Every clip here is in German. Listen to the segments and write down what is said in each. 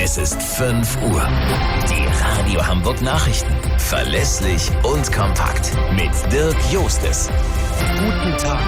Es ist 5 Uhr. Die Radio Hamburg Nachrichten. Verlässlich und kompakt. Mit Dirk Jostes. Guten Tag.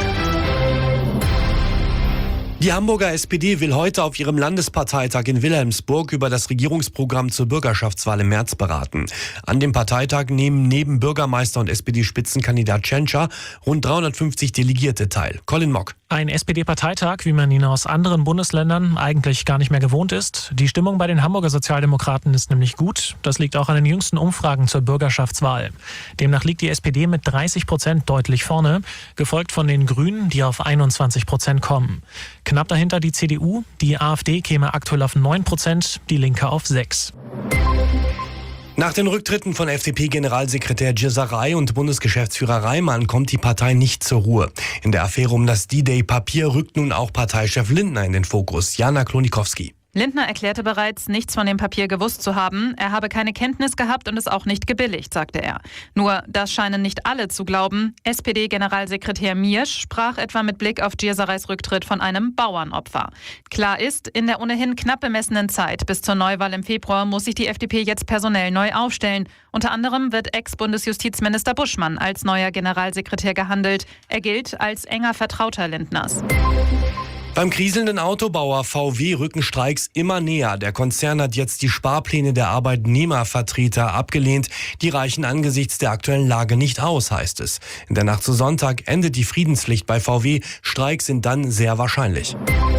Die Hamburger SPD will heute auf ihrem Landesparteitag in Wilhelmsburg über das Regierungsprogramm zur Bürgerschaftswahl im März beraten. An dem Parteitag nehmen neben Bürgermeister und SPD-Spitzenkandidat Tschentscher rund 350 Delegierte teil. Colin Mock. Ein SPD-Parteitag, wie man ihn aus anderen Bundesländern eigentlich gar nicht mehr gewohnt ist. Die Stimmung bei den Hamburger Sozialdemokraten ist nämlich gut. Das liegt auch an den jüngsten Umfragen zur Bürgerschaftswahl. Demnach liegt die SPD mit 30% deutlich vorne, gefolgt von den Grünen, die auf 21% kommen. Knapp dahinter die CDU, die AfD käme aktuell auf 9%, die Linke auf 6%. Nach den Rücktritten von FDP-Generalsekretär Gyezaray und Bundesgeschäftsführer Reimann kommt die Partei nicht zur Ruhe. In der Affäre um das D-Day-Papier rückt nun auch Parteichef Lindner in den Fokus. Jana Klonikowski. Lindner erklärte bereits, nichts von dem Papier gewusst zu haben. Er habe keine Kenntnis gehabt und es auch nicht gebilligt, sagte er. Nur, das scheinen nicht alle zu glauben. SPD-Generalsekretär Miersch sprach etwa mit Blick auf Gyezarays Rücktritt von einem Bauernopfer. Klar ist, in der ohnehin knapp bemessenen Zeit bis zur Neuwahl im Februar muss sich die FDP jetzt personell neu aufstellen. Unter anderem wird Ex-Bundesjustizminister Buschmann als neuer Generalsekretär gehandelt. Er gilt als enger Vertrauter Lindners. Beim kriselnden Autobauer VW rücken Streiks immer näher. Der Konzern hat jetzt die Sparpläne der Arbeitnehmervertreter abgelehnt. Die reichen angesichts der aktuellen Lage nicht aus, heißt es. In der Nacht zu Sonntag endet die Friedenspflicht bei VW. Streiks sind dann sehr wahrscheinlich.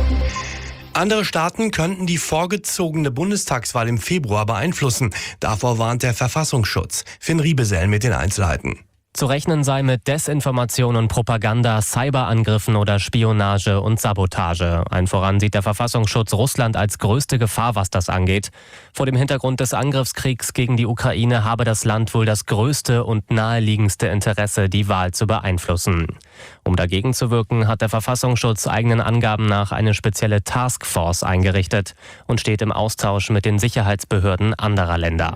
Andere Staaten könnten die vorgezogene Bundestagswahl im Februar beeinflussen. Davor warnt der Verfassungsschutz. Finn Riebesell mit den Einzelheiten. Zu rechnen sei mit Desinformation und Propaganda, Cyberangriffen oder Spionage und Sabotage. Allen voran sieht der Verfassungsschutz Russland als größte Gefahr, was das angeht. Vor dem Hintergrund des Angriffskriegs gegen die Ukraine habe das Land wohl das größte und naheliegendste Interesse, die Wahl zu beeinflussen. Um dagegen zu wirken, hat der Verfassungsschutz eigenen Angaben nach eine spezielle Taskforce eingerichtet und steht im Austausch mit den Sicherheitsbehörden anderer Länder.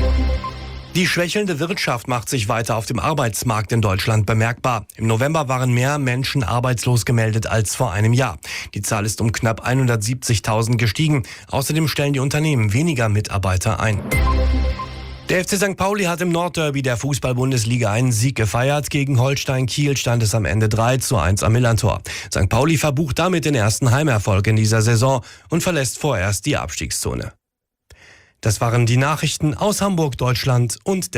Die schwächelnde Wirtschaft macht sich weiter auf dem Arbeitsmarkt in Deutschland bemerkbar. Im November waren mehr Menschen arbeitslos gemeldet als vor einem Jahr. Die Zahl ist um knapp 170.000 gestiegen. Außerdem stellen die Unternehmen weniger Mitarbeiter ein. Der FC St. Pauli hat im Nordderby der Fußball-Bundesliga einen Sieg gefeiert. Gegen Holstein Kiel stand es am Ende 3:1 am Millantor. St. Pauli verbucht damit den ersten Heimerfolg in dieser Saison und verlässt vorerst die Abstiegszone. Das waren die Nachrichten aus Hamburg, Deutschland und der